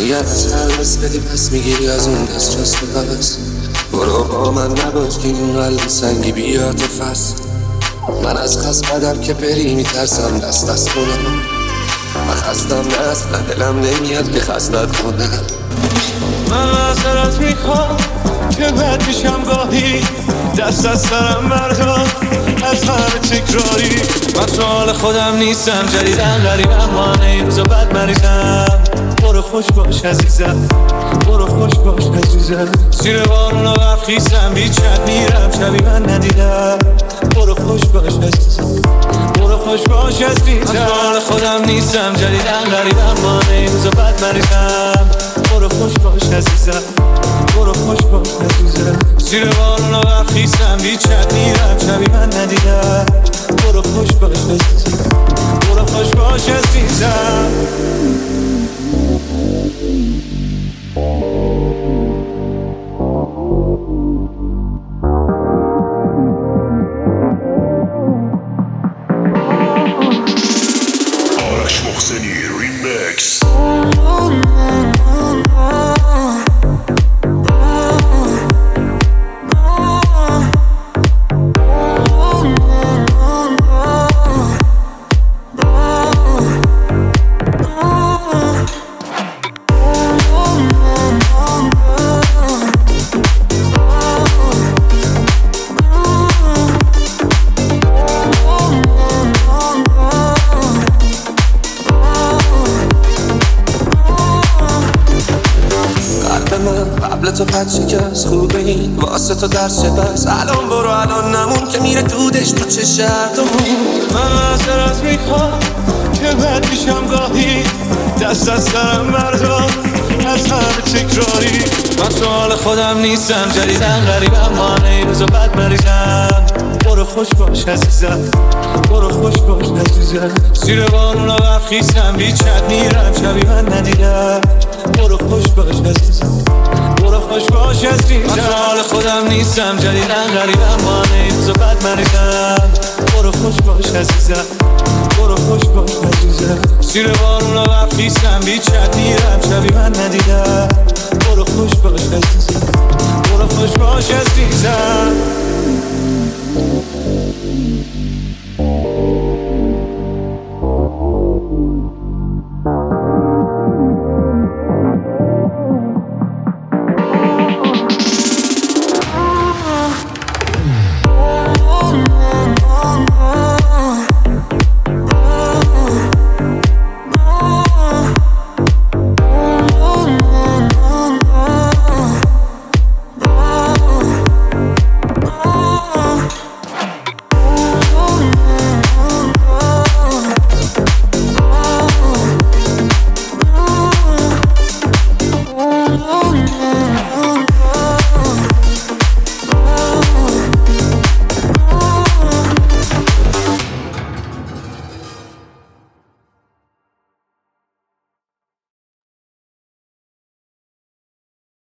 نیت سربست بدی پس میگیری از اون دست جست و قبض. برو با من نباش که این قلب سنگی بیاد فس. من از خست بدم که بری میترسم دست کنم. من خستم نه اصلا دلم نمیاد که خستت کنم. من معذرت میخوام که بد میشم گاهی، دست از سرم بردار از همه تکراری. من تو حال خودم نیستم، جدیدن غریبم، مانه این روزا بد مریضم. برو خوش باش عزیزم، برو خوش باش عزیزم. زیر بارون و برف خیسم، بیچت میرم شبی من ندیدم. برو خوش باش عزیزم، برو خوش باش عزیزم. من تو حال خودم نیستم، جدیدن غریبم، مانه این روزا بد مریضم. برو خوش باش عزیزم، برو خوش باش عزیزم. زیر بارون و برف خیسم، بیچت میرم شبی من ندیدم. برو خوش باش عزیزم، برو خوش باش عزیزم. آرش محسنی ریمیکس. قبل تو پد شکست خوبه این واسه تو درس بس. الان برو الان نمون که میره دودش تو چشمون. من معذرت میخوام که بد میشم گاهی، دست از سرم بردار از همه تکراری. من تو حال خودم نیستم، جدیدن غریبم، مانه این روزا بد مریضم. برو خوش باش عزیزم، برو خوش باش عزیزم. زیر بارون و برف خیسم، بیچت میرم شبی من ندیدم. برو خوش باش عزیزم، برو خوش باش عزیزم. من تو حال خودم نیستم، جدیدن غریبم، مانه این روزا بد مریضم. برو خوش باش عزیزم، برو خوش باش عزیزم. زیر بارون و برف خیسم، بیچت میرم شبی من ندیدم. برو خوش باش عزیزم، برو خوش باش عزیزم.